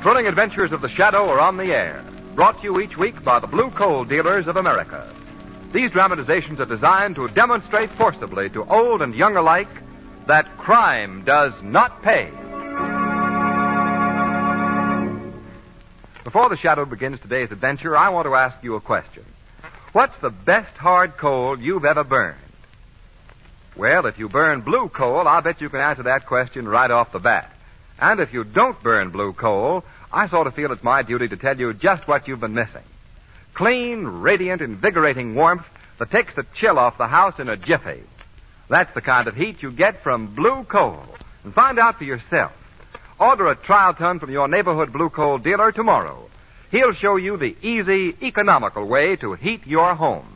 thrilling adventures of the Shadow are on the air, brought to you each week by the Blue Coal Dealers of America. These dramatizations are designed to demonstrate forcibly to old and young alike that crime does not pay. Before the Shadow begins today's adventure, I want to ask you a question. What's the best hard coal you've ever burned? Well, if you burn blue coal, I'll bet you can answer that question right off the bat. And if you don't burn blue coal, I sort of feel it's my duty to tell you just what you've been missing. Clean, radiant, invigorating warmth that takes the chill off the house in a jiffy. That's the kind of heat you get from blue coal. And find out for yourself. Order a trial ton from your neighborhood blue coal dealer tomorrow. He'll show you the easy, economical way to heat your home.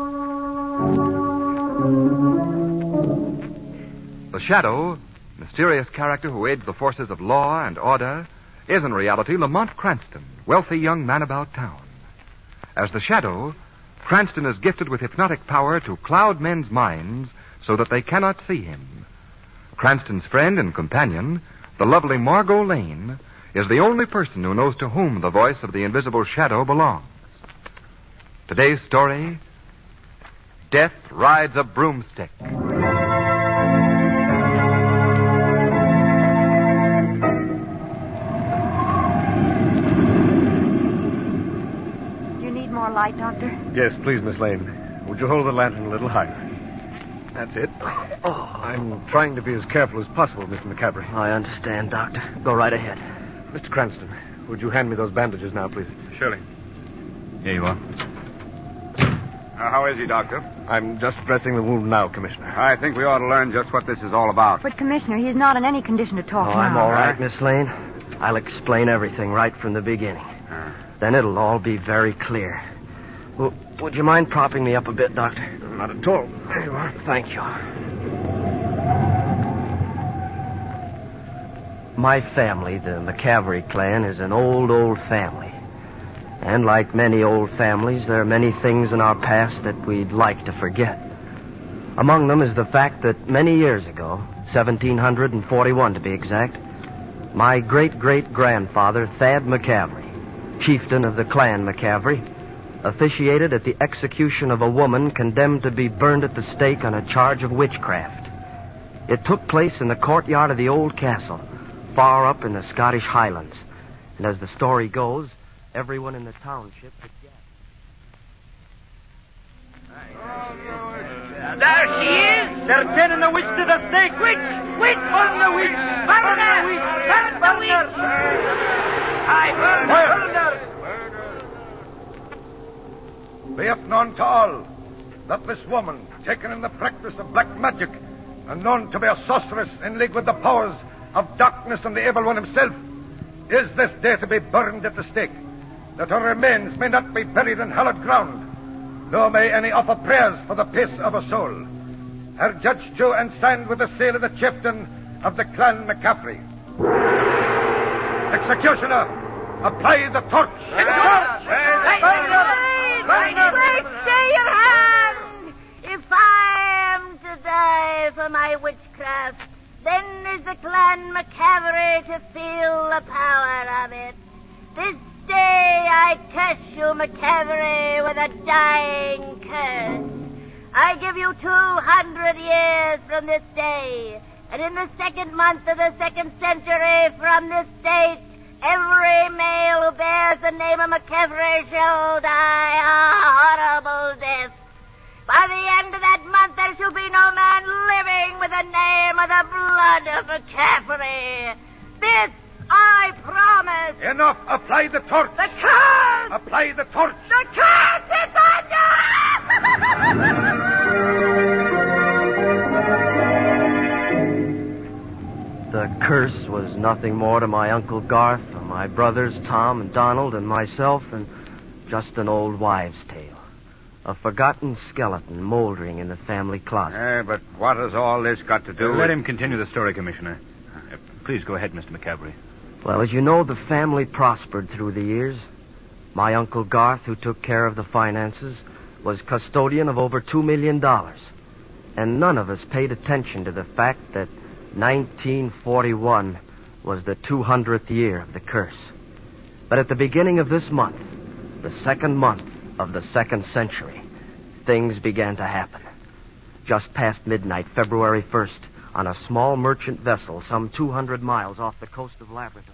The Shadow, mysterious character who aids the forces of law and order, is in reality Lamont Cranston, wealthy young man about town. As the Shadow, Cranston is gifted with hypnotic power to cloud men's minds so that they cannot see him. Cranston's friend and companion, the lovely Margot Lane, is the only person who knows to whom the voice of the invisible Shadow belongs. Today's story, Death Rides a Broomstick. Light, Doctor? Yes, please, Miss Lane. Would you hold the lantern a little higher? That's it. Oh, I'm trying to be as careful as possible, Mr. McCaffrey. I understand, Doctor. Go right ahead. Mr. Cranston, would you hand me those bandages now, please? Surely. Here you are. How is he, Doctor? I'm just dressing the wound now, Commissioner. I think we ought to learn just what this is all about. But, Commissioner, he's not in any condition to talk now. I'm all right, Miss Lane. I'll explain everything right from the beginning. Then it'll all be very clear. Well, would you mind propping me up a bit, Doctor? Not at all. There you are. Thank you. My family, the McCaffrey clan, is an old family. And like many old families, there are many things in our past that we'd like to forget. Among them is the fact that many years ago, 1741 to be exact, my great-great-grandfather, Thad McCaffrey, chieftain of the clan McCaffrey, officiated at the execution of a woman condemned to be burned at the stake on a charge of witchcraft. It took place in the courtyard of the old castle, far up in the Scottish Highlands. And as the story goes, everyone in the township had gathered. There she is! They're pinning the witch to the stake! Witch! Witch! Burn the witch! Burn the witch! Burn the witch! I burn her! Be it known to all that this woman, taken in the practice of black magic and known to be a sorceress in league with the powers of darkness and the evil one himself, is this day to be burned at the stake, that her remains may not be buried in hallowed ground, nor may any offer prayers for the peace of her soul. Her judged to and signed with the seal of the chieftain of the clan McCaffrey. Executioner, apply the torch! The torch! Wait, stay your hand! If I am to die for my witchcraft, then is the clan McCaffrey to feel the power of it. This day I curse you, McCaffrey, with a dying curse. I give you 200 years from this day, and in the second month of the second century from this date, every male who bears the name of McCaffrey shall die a horrible death. By the end of that month, there shall be no man living with the name or the blood of McCaffrey. This I promise. Enough! Apply the torch! The curse! Apply the torch! The curse is on you! The curse was nothing more to my Uncle Garth, or my brothers Tom and Donald and myself, and just an old wives' tale. A forgotten skeleton moldering in the family closet. But what has all this got to do with... Let him continue the story, Commissioner. Please go ahead, Mr. McCaffrey. Well, as you know, the family prospered through the years. My Uncle Garth, who took care of the finances, was custodian of over $2 million. And none of us paid attention to the fact that 1941 was the 200th year of the curse. But at the beginning of this month, the second month of the second century, things began to happen. Just past midnight, February 1st, on a small merchant vessel some 200 miles off the coast of Labrador.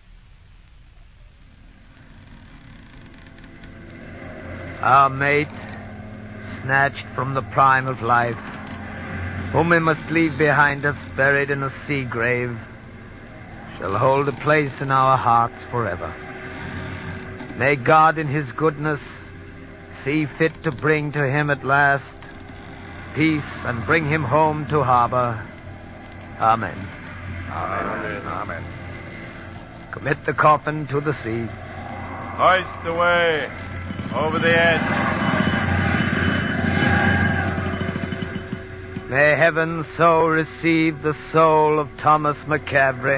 Our mate, snatched from the prime of life, whom we must leave behind us buried in a sea grave, shall hold a place in our hearts forever. May God in his goodness see fit to bring to him at last peace and bring him home to harbor. Amen. Amen. Amen. Commit the coffin to the sea. Hoist away. Over the edge. May heaven so receive the soul of Thomas McCavery.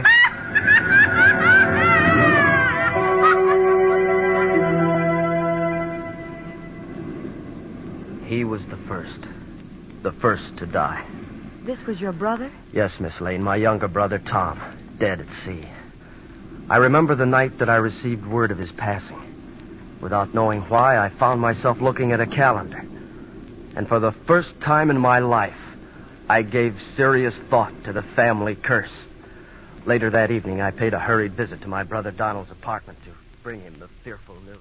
He was the first to die. This was your brother? Yes, Miss Lane, my younger brother, Tom, dead at sea. I remember the night that I received word of his passing. Without knowing why, I found myself looking at a calendar. And for the first time in my life, I gave serious thought to the family curse. Later that evening, I paid a hurried visit to my brother Donald's apartment to bring him the fearful news.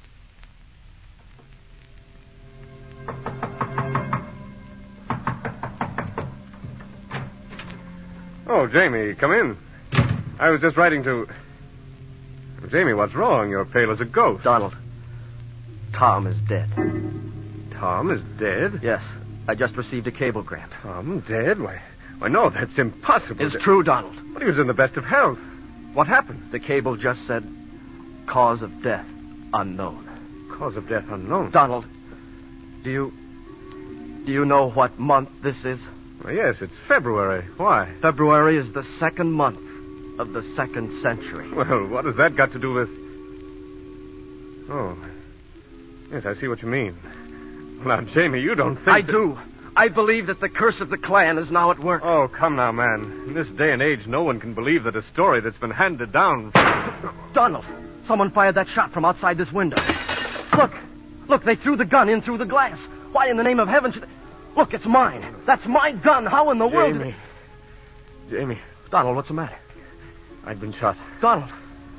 Oh, Jamie, come in. I was just writing to... Jamie, what's wrong? You're pale as a ghost. Donald, Tom is dead. Tom is dead? Yes, I just received a cablegram. Tom dead? Why, no, that's impossible. It's true, Donald. But he was in the best of health. What happened? The cable just said, cause of death unknown. Cause of death unknown? Donald, do you know what month this is? Well, yes, it's February. Why? February is the second month of the second century. Well, what has that got to do with... Oh, yes, I see what you mean. Now, Jamie, you don't think... I do. I believe that the curse of the clan is now at work. Oh, come now, man. In this day and age, no one can believe that a story that's been handed down... Donald, someone fired that shot from outside this window. Look, they threw the gun in through the glass. Why in the name of heaven should... Look, it's mine. That's my gun. How in the world... Jamie. Donald, what's the matter? I've been shot. Donald.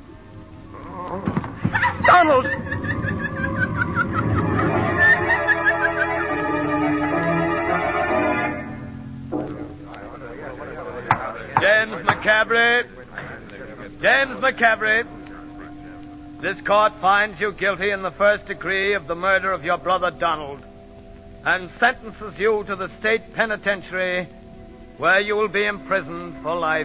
Donald! James McCavery. James McCavery. This court finds you guilty in the first degree of the murder of your brother Donald and sentences you to the state penitentiary where you will be imprisoned for life.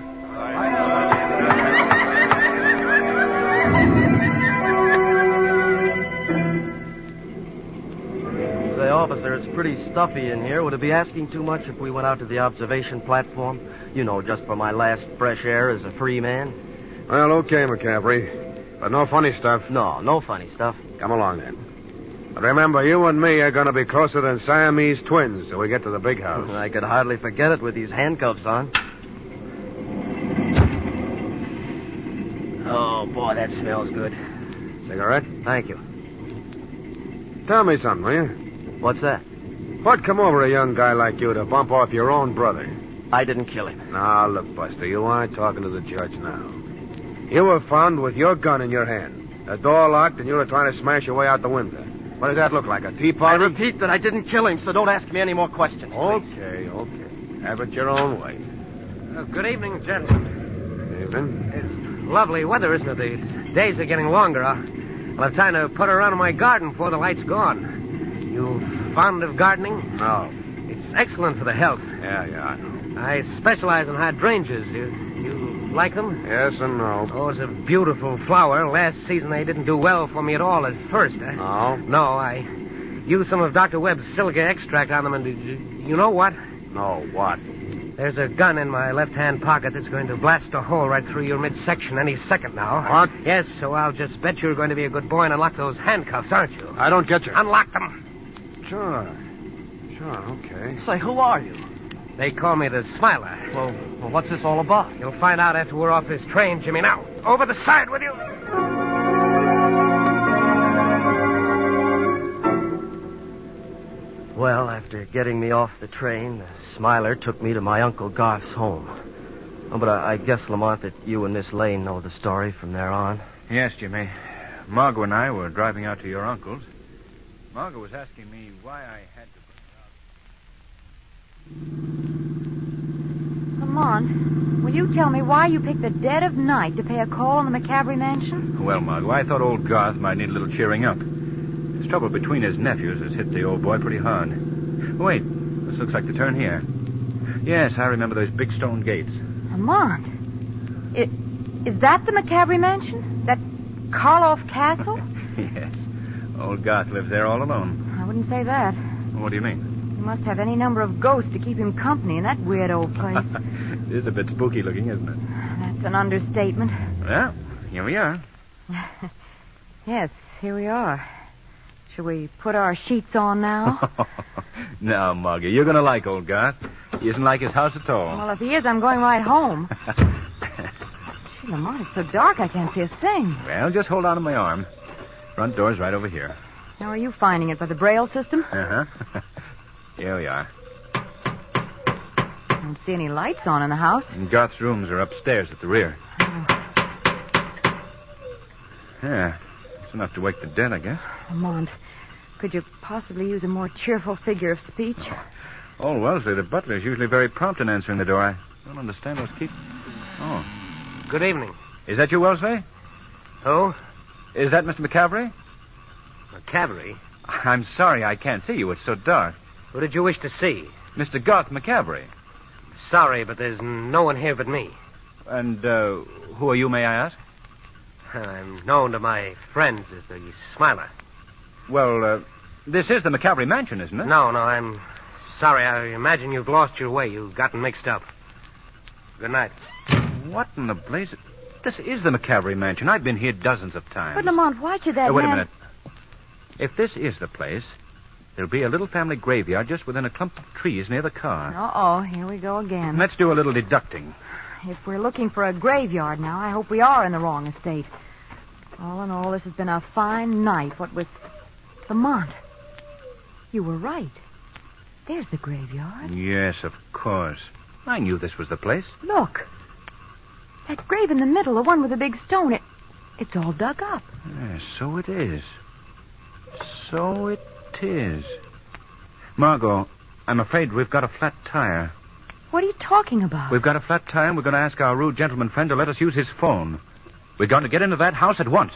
Say, officer, it's pretty stuffy in here. Would it be asking too much if we went out to the observation platform? You know, just for my last fresh air as a free man. Well, okay, McCavery. But no funny stuff. No funny stuff. Come along, then. But remember, you and me are going to be closer than Siamese twins till we get to the big house. I could hardly forget it with these handcuffs on. Oh, boy, that smells good. Cigarette? Thank you. Tell me something, will you? What's that? What'd come over a young guy like you to bump off your own brother? I didn't kill him. Now, look, Buster, you aren't talking to the judge now. You were found with your gun in your hand. The door locked, and you were trying to smash your way out the window. What does that look like, a tea party? I repeat that I didn't kill him, so don't ask me any more questions, please. Okay. Have it your own way. Good evening, gentlemen. Evening. It's lovely weather, isn't it? The days are getting longer. I'll have time to put around in my garden before the light's gone. You fond of gardening? No. It's excellent for the health. Yeah, I know. I specialize in hydrangeas. You like them? Yes and no. Oh, it's a beautiful flower. Last season they didn't do well for me at all at first. No? No, I used some of Dr. Webb's silica extract on them, and you know what? No, what? There's a gun in my left-hand pocket that's going to blast a hole right through your midsection any second now. What? Yes, so I'll just bet you're going to be a good boy and unlock those handcuffs, aren't you? I don't get you. Unlock them. Sure, okay. Say, who are you? They call me the Smiler. Well, what's this all about? You'll find out after we're off this train, Jimmy. Now, over the side with you. Well, after getting me off the train, Smiler took me to my Uncle Garth's home. Oh, but I guess, Lamont, that you and Miss Lane know the story from there on. Yes, Jimmy. Margot and I were driving out to your uncle's. Margot was asking me why I had to... Lamont, will you tell me why you picked the dead of night to pay a call on the McCavery mansion? Well, Margot, I thought old Garth might need a little cheering up. This trouble between his nephews has hit the old boy pretty hard. Wait, this looks like the turn here. Yes, I remember those big stone gates. Lamont, is that the McCavery mansion? That Karloff Castle? Yes. Old Garth lives there all alone. I wouldn't say that. What do you mean? He must have any number of ghosts to keep him company in that weird old place. It is a bit spooky looking, isn't it? That's an understatement. Well, here we are. Yes, here we are. Shall we put our sheets on now? Now, Margie, you're going to like old Garth. He isn't like his house at all. Well, if he is, I'm going right home. Gee, Lamont, it's so dark I can't see a thing. Well, just hold on to my arm. Front door's right over here. How are you finding it? By the Braille system? Uh-huh. Here we are. I don't see any lights on in the house. And Garth's rooms are upstairs at the rear. Oh. Yeah, it's enough to wake the dead, I guess. Lamont, could you possibly use a more cheerful figure of speech? Old Wellesley, the butler, is usually very prompt in answering the door. I don't understand what's keep... Oh. Good evening. Is that you, Wellesley? Who? Is that Mr. McCavery? McCavery? I'm sorry I can't see you. It's so dark. Who did you wish to see? Mr. Garth McCavery. Sorry, but there's no one here but me. And who are you, may I ask? I'm known to my friends as the Smiler. Well, this is the McCavery mansion, isn't it? No, I'm sorry. I imagine you've lost your way. You've gotten mixed up. Good night. What in the blaze... This is the McCavery mansion. I've been here dozens of times. But, Lamont, why should that wait a minute. If this is the place, there'll be a little family graveyard just within a clump of trees near the car. Uh-oh, here we go again. Let's do a little deducting. If we're looking for a graveyard now, I hope we are in the wrong estate. All in all, this has been a fine night, what with... Lamont, you were right. There's the graveyard. Yes, of course. I knew this was the place. Look. That grave in the middle, the one with the big stone, it's all dug up. Yes, so it is. So it is. Margot, I'm afraid we've got a flat tire. What are you talking about? We've got a flat tire, and we're going to ask our rude gentleman friend to let us use his phone. We're going to get into that house at once.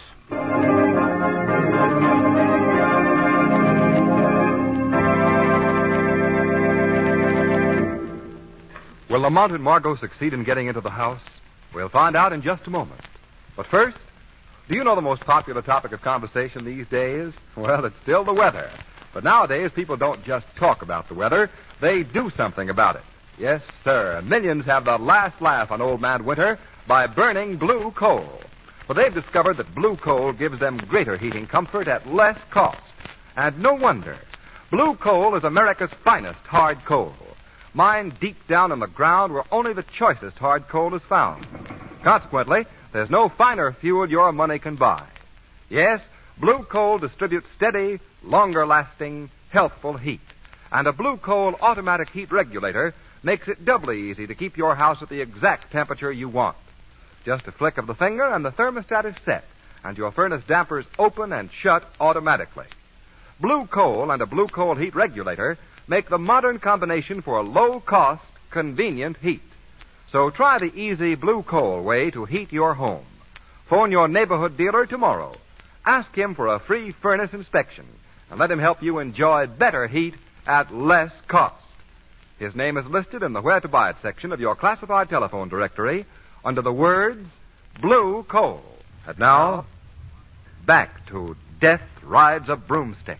Will Lamont and Margot succeed in getting into the house? We'll find out in just a moment. But first, do you know the most popular topic of conversation these days? Well, it's still the weather. But nowadays, people don't just talk about the weather. They do something about it. Yes, sir. And millions have the last laugh on Old Man Winter by burning blue coal. Well, they've discovered that blue coal gives them greater heating comfort at less cost. And no wonder. Blue coal is America's finest hard coal. Mined deep down in the ground where only the choicest hard coal is found. Consequently, there's no finer fuel your money can buy. Yes, blue coal distributes steady, longer-lasting, healthful heat. And a blue coal automatic heat regulator makes it doubly easy to keep your house at the exact temperature you want. Just a flick of the finger and the thermostat is set, and your furnace dampers open and shut automatically. Blue coal and a blue coal heat regulator make the modern combination for a low-cost, convenient heat. So try the easy blue coal way to heat your home. Phone your neighborhood dealer tomorrow. Ask him for a free furnace inspection, and let him help you enjoy better heat at less cost. His name is listed in the Where to Buy It section of your classified telephone directory under the words Blue Coal. And now, back to Death Rides a Broomstick.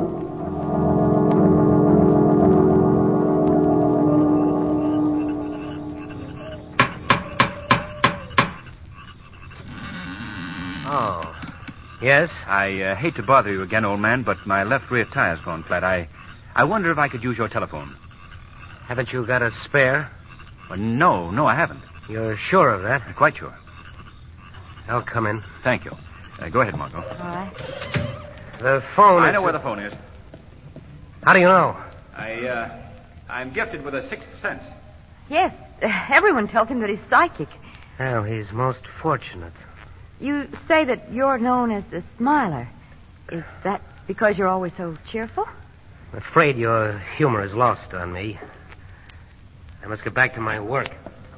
Oh. Yes? I hate to bother you again, old man, but my left rear tire's gone flat. I wonder if I could use your telephone. Haven't you got a spare? Well, no, I haven't. You're sure of that? Quite sure. I'll come in. Thank you. Go ahead, Margot. All right. The phone I know where the phone is. How do you know? I'm gifted with a sixth sense. Yes, everyone tells him that he's psychic. Well, he's most fortunate. You say that you're known as the Smiler. Is that because you're always so cheerful? I'm afraid your humor is lost on me. I must get back to my work.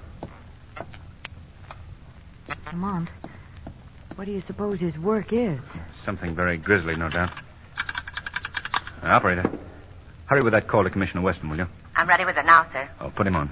Lamont, what do you suppose his work is? Something very grisly, no doubt. Operator, hurry with that call to Commissioner Weston, will you? I'm ready with it now, sir. Oh, put him on.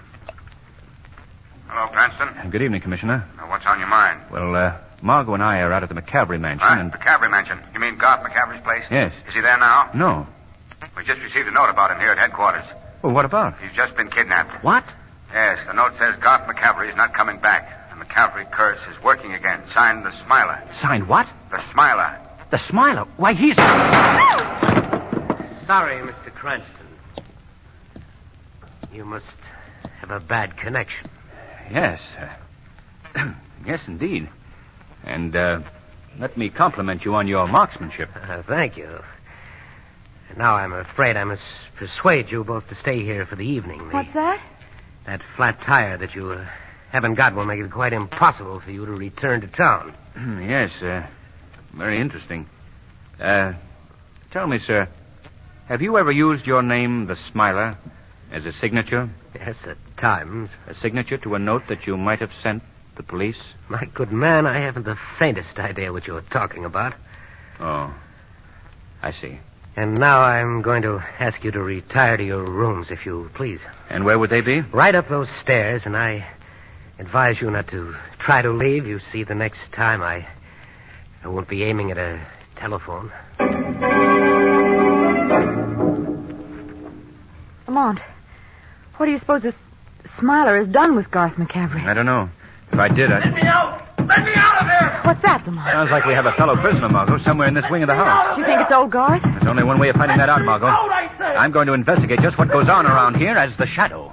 Hello, Cranston. Good evening, Commissioner. What's on your mind? Well, Margot and I are out at the McCavery mansion, What? and... McCavery mansion? You mean Garth McCavery's place? Yes. Is he there now? No. We just received a note about him here at headquarters. Well, what about? He's just been kidnapped. What? Yes, the note says Garth McCavery is not coming back. The McCavery curse is working again. Signed, the Smiler. Signed what? The Smiler. The Smiler? Why, he's... Sorry, Mr. Cranston. You must have a bad connection. Yes. Yes, indeed. And, let me compliment you on your marksmanship. Thank you. And now I'm afraid I must persuade you both to stay here for the evening. What's that? That flat tire that you haven't got will make it quite impossible for you to return to town. Yes, very interesting. Tell me, sir, have you ever used your name, the Smiler, as a signature? Yes, at times. A signature to a note that you might have sent the police? My good man, I haven't the faintest idea what you're talking about. Oh, I see. And now I'm going to ask you to retire to your rooms, if you please. And where would they be? Right up those stairs, and I advise you not to try to leave. You see, the next time I won't be aiming at a telephone. Lamont, what do you suppose this Smiler has done with Garth McCavery? I don't know. If I did, Let me out! Let me out of here! What's that, Lamont? Sounds like we have a fellow prisoner, Margot, somewhere in this wing of the house. Do you think it's old Garth? There's only one way of finding that out, Margot. Out, I say! I'm going to investigate just what goes on around here as the Shadow.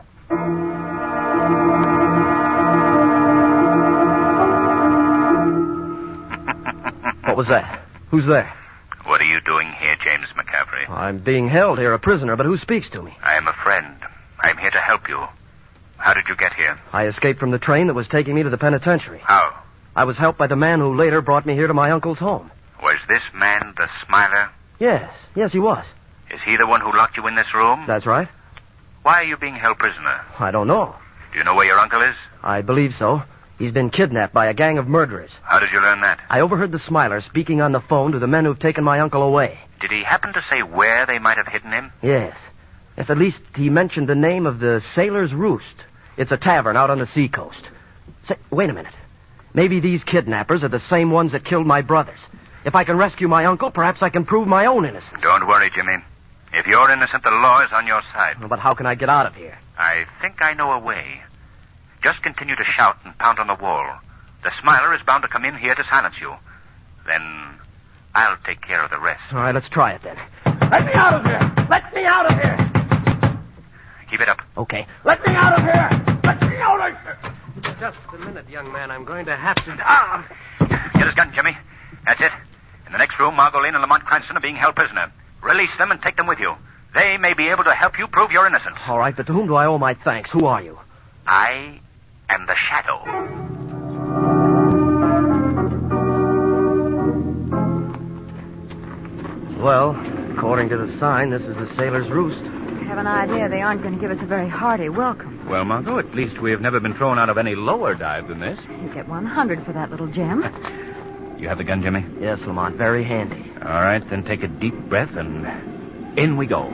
What was that? Who's there? What are you doing here, James McCavery? I'm being held here, a prisoner, but who speaks to me? I am a friend. I'm here to help you. How did you get here? I escaped from the train that was taking me to the penitentiary. How? I was helped by the man who later brought me here to my uncle's home. Was this man the Smiler? Yes, he was. Is he the one who locked you in this room? That's right. Why are you being held prisoner? I don't know. Do you know where your uncle is? I believe so. He's been kidnapped by a gang of murderers. How did you learn that? I overheard the Smiler speaking on the phone to the men who've taken my uncle away. Did he happen to say where they might have hidden him? Yes. Yes, at least he mentioned the name of the Sailor's Roost. It's a tavern out on the seacoast. Say, wait a minute. Maybe these kidnappers are the same ones that killed my brothers. If I can rescue my uncle, perhaps I can prove my own innocence. Don't worry, Jimmy. If you're innocent, the law is on your side. But how can I get out of here? I think I know a way. Just continue to shout and pound on the wall. The Smiler is bound to come in here to silence you. Then I'll take care of the rest. All right, let's try it then. Let me out of here! Let me out of here! Keep it up. Okay. Let me out of here! Let me out of here! Just a minute, young man. I'm going to have to... Get his gun, Jimmy. That's it. In the next room, Margot Lane and Lamont Cranston are being held prisoner. Release them and take them with you. They may be able to help you prove your innocence. All right, but to whom do I owe my thanks? Who are you? I am the Shadow. Well, according to the sign, this is the Sailor's Roost. I have an idea they aren't going to give us a very hearty welcome. Well, Margot, at least we have never been thrown out of any lower dive than this. You get 100 for that little gem. You have the gun, Jimmy? Yes, Lamont, very handy. All right, then take a deep breath and in we go.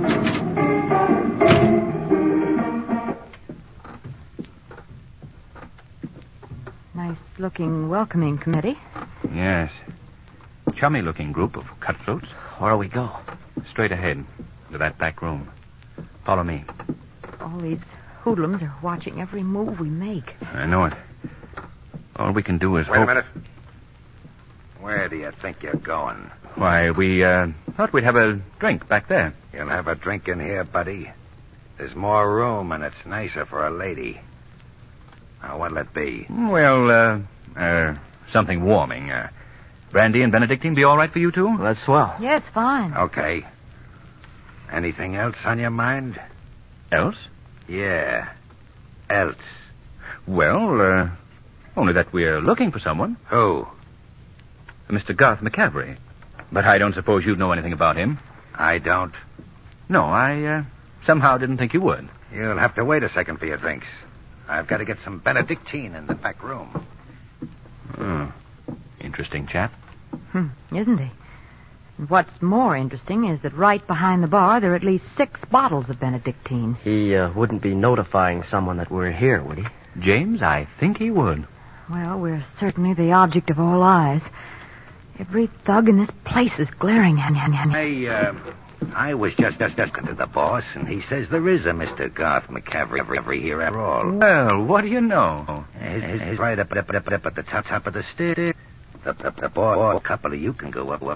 Nice-looking welcoming committee. Yes. Chummy-looking group of cutthroats. Where do we go? Straight ahead to that back room. Follow me. All these hoodlums are watching every move we make. I know it. All we can do is Wait hope... a minute. Where do you think you're going? Why, we thought we'd have a drink back there. You'll have a drink in here, buddy. There's more room, and it's nicer for a lady. Now, what'll it be? Well, something warming. Brandy and Benedictine be all right for you two? Well, that's swell. Yeah, it's fine. Okay. Anything else on your mind? Else? Yeah. Else. Well, only that we're looking for someone. Who? Mr. Garth McCavery. But I don't suppose you know anything about him. I don't. No, I somehow didn't think you would. You'll have to wait a second for your drinks. I've got to get some Benedictine in the back room. Oh, interesting chap. Isn't he? And what's more interesting is that right behind the bar there are at least 6 bottles of Benedictine. He wouldn't be notifying someone that we're here, would he? James, I think he would. Well, we're certainly the object of all eyes. Every thug in this place is glaring at me. I was just to the boss, and he says there is a Mr. Garth McCavery here after all. Well, what do you know? He's right up at the top of the stairs. The boss, a couple of you can go up.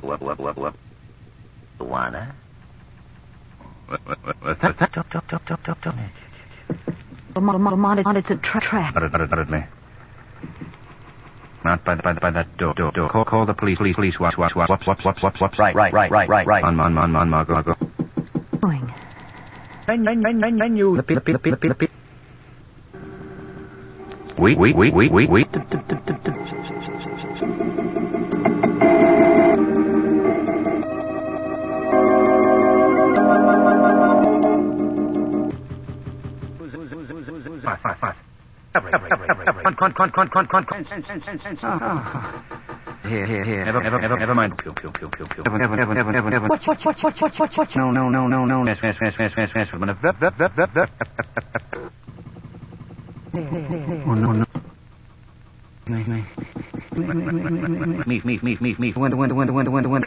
Wanna? It's a trap. Not at me. Not by that door. Call the police. Watch. Right. On, Margot. Going. Then you. Wait. Here. Never mind. Kill. What? No. Yes. Oh, no. Me. When.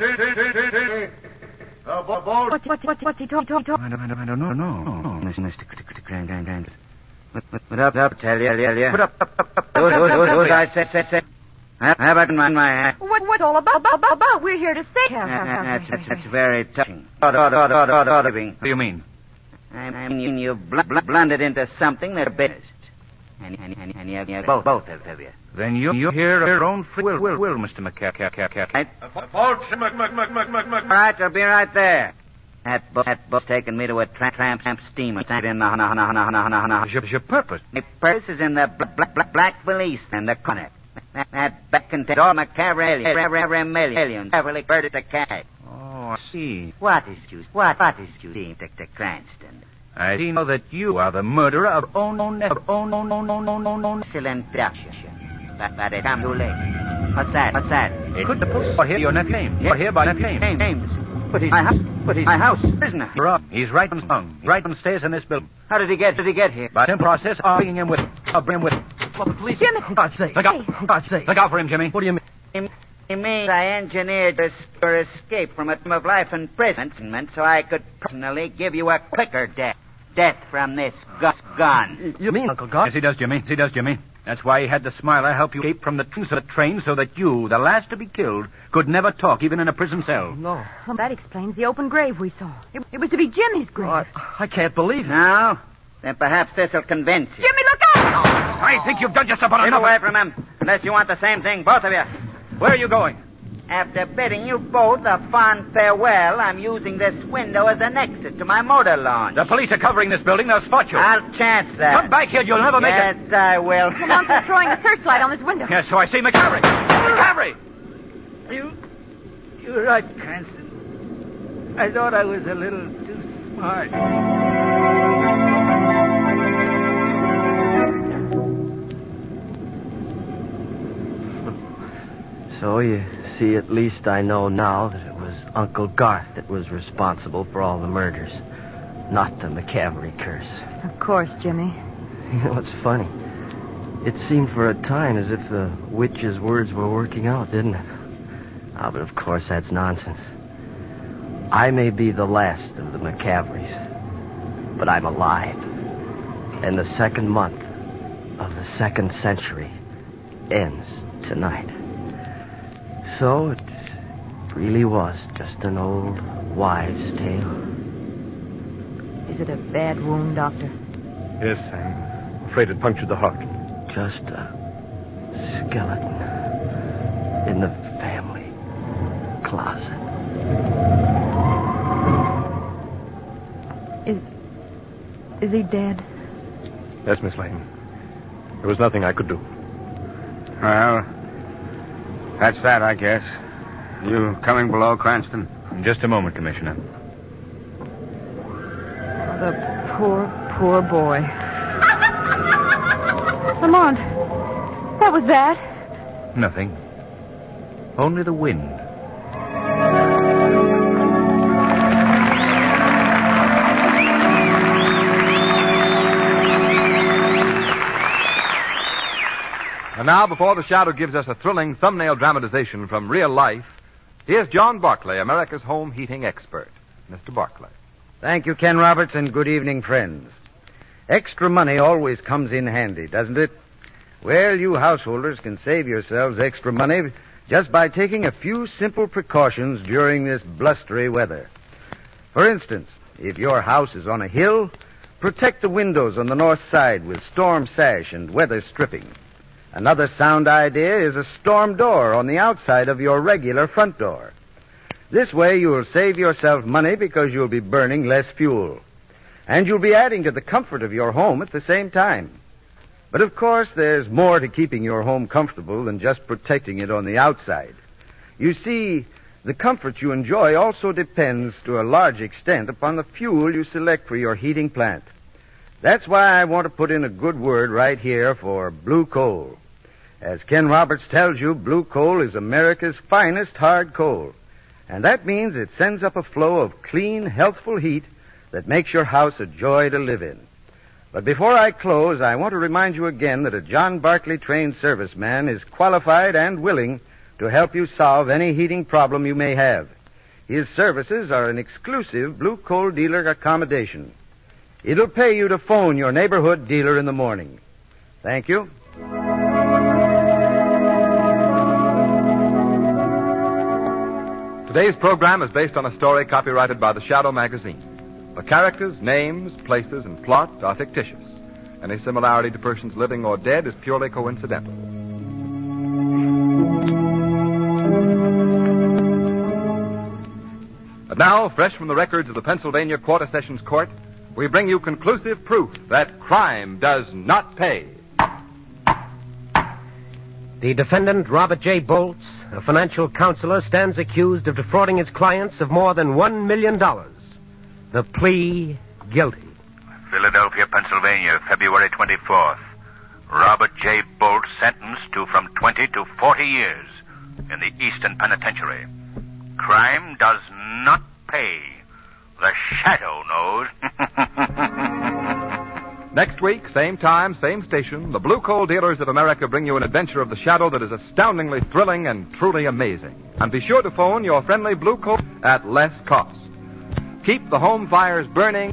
What's he talking? I don't know. Mr. What up, tell you. What up? Those I said. How about my hat? What's all about? We're here to say. That's very touching. What do you mean? I mean you blundered into something that's business. And you have both of you. Then you're here of your own free will, Mr. McCavery. All right, I'll be right there. That boat's taking me to a tramp steamer. In the Your purpose? My purse is in the black valise in the corner. That bag contains all McCavery millions. Beverly Bird at the cash. Oh, I see. What is you seeing, Dr. Cranston? I see now that you are the murderer of Excellent deduction. But it's too late. What's that? Could the police hear your nephew's name? Or hear by nephew's name? James. But he's my house. Prisoner. Wrong. He's right on stairs in this building. How did he get here? By some process, I'll bring him with. Well, the police. Jimmy. God's sake. Look out for him, Jimmy. What do you mean? It means I engineered your escape from a term of life imprisonment so I could personally give you a quicker death. Death from this gun. You mean, Uncle Garth? Yes, he does, Jimmy. That's why he had the Smiler help you escape from the train so that you, the last to be killed, could never talk, even in a prison cell. No. Well, that explains the open grave we saw. It was to be Jimmy's grave. I can't believe it. No? Then perhaps this'll convince you. Jimmy, look out! I think you've done just about Keep enough. away from him, unless you want the same thing, both of you. Where are you going? After bidding you both a fond farewell, I'm using this window as an exit to my motor launch. The police are covering this building. They'll spot you. I'll chance that. Come back here. You'll never make it. Yes, I will. Come on, they're throwing a searchlight on this window. Yes, so I see McCavery. McCavery! You're right, Cranston. I thought I was a little too smart. So you see, at least I know now that it was Uncle Garth that was responsible for all the murders, not the McCavery curse. Of course, Jimmy. You know, it's funny. It seemed for a time as if the witch's words were working out, didn't it? Ah, but of course that's nonsense. I may be the last of the McCaverys, but I'm alive. And the second month of the second century ends tonight. So it really was just an old wives' tale. Is it a bad wound, Doctor? Yes, I'm afraid it punctured the heart. Just a skeleton in the family closet. Is he dead? Yes, Miss Lane. There was nothing I could do. Well, that's that, I guess. You coming below, Cranston? In just a moment, Commissioner. The poor boy. Lamont, what was that? Nothing. Only the wind. And now, before the Shadow gives us a thrilling thumbnail dramatization from real life, here's John Barclay, America's home heating expert. Mr. Barclay. Thank you, Ken Roberts, and good evening, friends. Extra money always comes in handy, doesn't it? Well, you householders can save yourselves extra money just by taking a few simple precautions during this blustery weather. For instance, if your house is on a hill, protect the windows on the north side with storm sash and weather stripping. Another sound idea is a storm door on the outside of your regular front door. This way you'll save yourself money because you'll be burning less fuel. And you'll be adding to the comfort of your home at the same time. But of course, there's more to keeping your home comfortable than just protecting it on the outside. You see, the comfort you enjoy also depends to a large extent upon the fuel you select for your heating plant. That's why I want to put in a good word right here for blue coal. As Ken Roberts tells you, blue coal is America's finest hard coal. And that means it sends up a flow of clean, healthful heat that makes your house a joy to live in. But before I close, I want to remind you again that a John Barclay trained serviceman is qualified and willing to help you solve any heating problem you may have. His services are an exclusive blue coal dealer accommodation. It'll pay you to phone your neighborhood dealer in the morning. Thank you. Today's program is based on a story copyrighted by the Shadow magazine. The characters, names, places, and plot are fictitious. Any similarity to persons living or dead is purely coincidental. And now, fresh from the records of the Pennsylvania Quarter Sessions Court, we bring you conclusive proof that crime does not pay. The defendant, Robert J. Bolts, a financial counselor, stands accused of defrauding his clients of more than $1 million. The plea, guilty. Philadelphia, Pennsylvania, February 24th. Robert J. Bolt sentenced to from 20 to 40 years in the Eastern Penitentiary. Crime does not pay. The Shadow knows. Next week, same time, same station, the Blue Coal Dealers of America bring you an adventure of the Shadow that is astoundingly thrilling and truly amazing. And be sure to phone your friendly Blue Coal at less cost. Keep the home fires burning